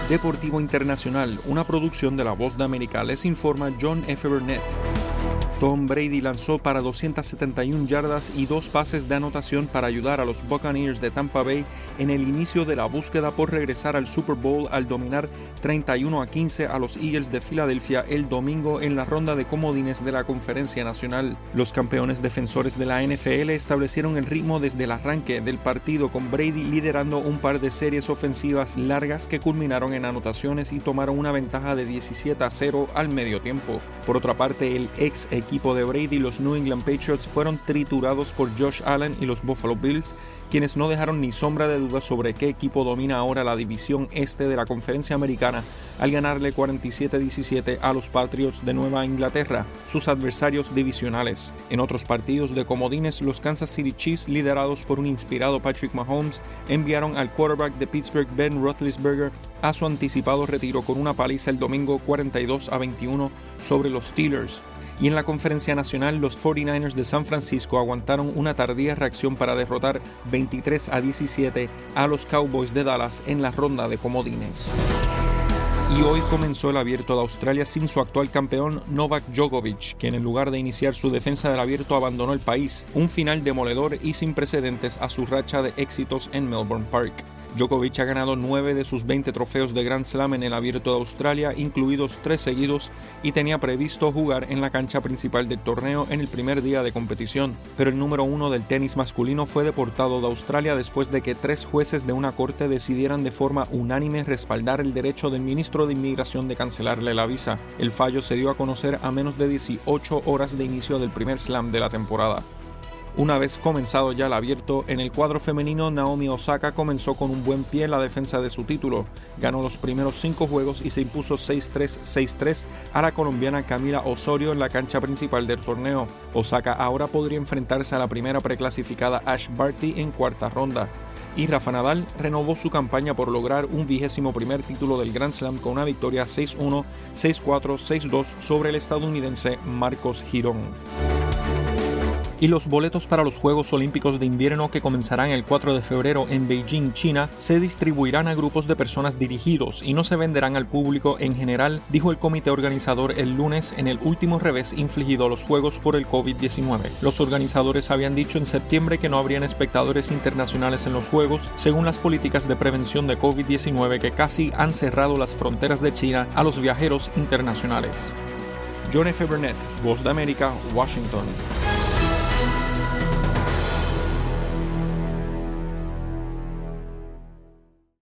Deportivo Internacional, una producción de La Voz de América, les informa John F. Burnett. Tom Brady lanzó para 271 yardas y 2 pases de anotación para ayudar a los Buccaneers de Tampa Bay en el inicio de la búsqueda por regresar al Super Bowl al dominar 31-15 a los Eagles de Filadelfia el domingo en la ronda de comodines de la Conferencia Nacional. Los campeones defensores de la NFL establecieron el ritmo desde el arranque del partido, con Brady liderando un par de series ofensivas largas que culminaron en anotaciones y tomaron una ventaja de 17-0 al medio tiempo. Por otra parte, el ex equipo de Brady, los New England Patriots, fueron triturados por Josh Allen y los Buffalo Bills, quienes no dejaron ni sombra de duda sobre qué equipo domina ahora la división este de la Conferencia Americana al ganarle 47-17 a los Patriots de Nueva Inglaterra, sus adversarios divisionales. En otros partidos de comodines, los Kansas City Chiefs, liderados por un inspirado Patrick Mahomes, enviaron al quarterback de Pittsburgh, Ben Roethlisberger, a su anticipado retiro con una paliza el domingo 42-21 sobre los Steelers. Y en la Conferencia Nacional, los 49ers de San Francisco aguantaron una tardía reacción para derrotar 23-17 a los Cowboys de Dallas en la ronda de comodines. Y hoy comenzó el Abierto de Australia sin su actual campeón Novak Djokovic, quien en lugar de iniciar su defensa del Abierto abandonó el país, un final demoledor y sin precedentes a su racha de éxitos en Melbourne Park. Djokovic ha ganado 9 de sus 20 trofeos de Grand Slam en el Abierto de Australia, incluidos 3 seguidos, y tenía previsto jugar en la cancha principal del torneo en el primer día de competición. Pero el número 1 del tenis masculino fue deportado de Australia después de que 3 jueces de una corte decidieran de forma unánime respaldar el derecho del ministro de Inmigración de cancelarle la visa. El fallo se dio a conocer a menos de 18 horas de inicio del primer slam de la temporada. Una vez comenzado ya el Abierto, en el cuadro femenino, Naomi Osaka comenzó con un buen pie en la defensa de su título. Ganó los primeros 5 juegos y se impuso 6-3, 6-3 a la colombiana Camila Osorio en la cancha principal del torneo. Osaka ahora podría enfrentarse a la primera preclasificada Ash Barty en cuarta ronda. Y Rafa Nadal renovó su campaña por lograr un 21º título del Grand Slam con una victoria 6-1, 6-4, 6-2 sobre el estadounidense Marcos Girón. Y los boletos para los Juegos Olímpicos de Invierno, que comenzarán el 4 de febrero en Beijing, China, se distribuirán a grupos de personas dirigidos y no se venderán al público en general, dijo el comité organizador el lunes en el último revés infligido a los Juegos por el COVID-19. Los organizadores habían dicho en septiembre que no habrían espectadores internacionales en los Juegos, según las políticas de prevención de COVID-19 que casi han cerrado las fronteras de China a los viajeros internacionales. John F. Burnett, Voz de América, Washington.